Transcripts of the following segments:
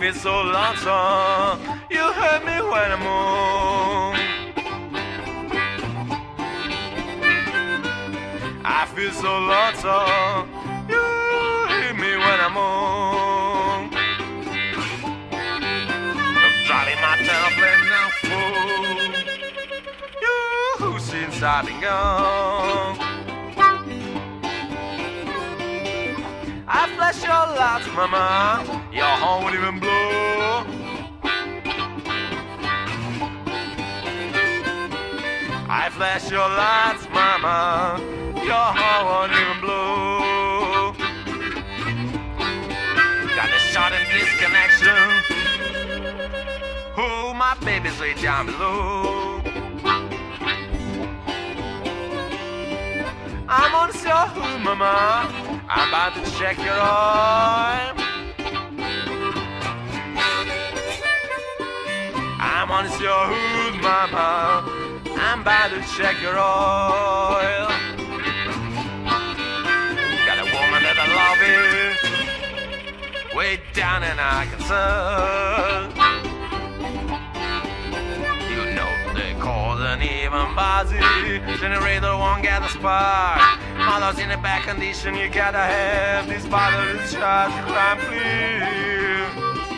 feel so lonesome. You hurt me when I'm home. I feel so lonesome. You hit me when I'm home. I'm driving my airplane now full. You since I've been gone. I flash your lights, mama. Your horn won't even blow. I flash your lights, mama. Your horn won't even blow. Got a short and disconnection. Oh, my baby's way down below. I'm on your hood, mama. I'm about to check your oil. I'm on your hood, mama. I'm about to check your oil. Got a woman that I love it, way down in Arkansas. You know they call an even buzzy. Generator won't get a spark. Mother's in a bad condition. You gotta have this bottle to charge the crime, please.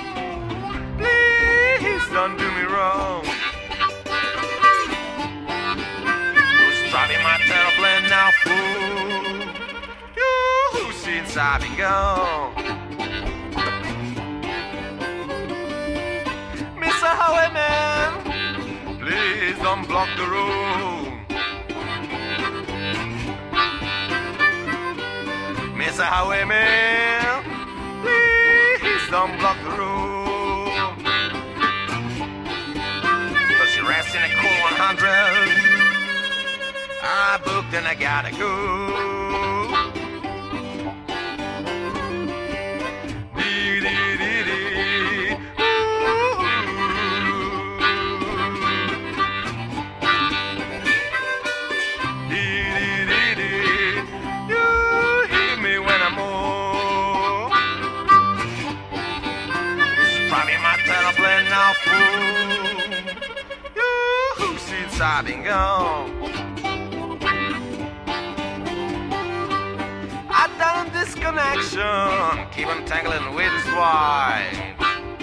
Please don't do me wrong. Who's driving my airplane now, fool? You since I've been gone. Mr. Highwayman, please don't block the road. Mr. Highwayman, please don't block the road. Cause you rest in a cool 100. I booked and I gotta go. Now, fool, you since I've been gone. I done this connection, keep on tangling with his wife.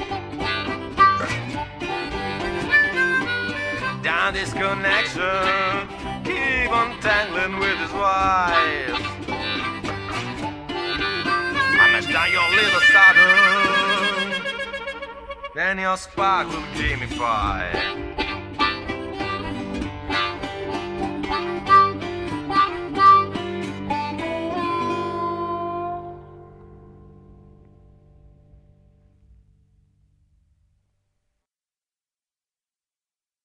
Down this connection, keep on tangling with his wife. I messed down your little saddle. Then your spark will give me fire.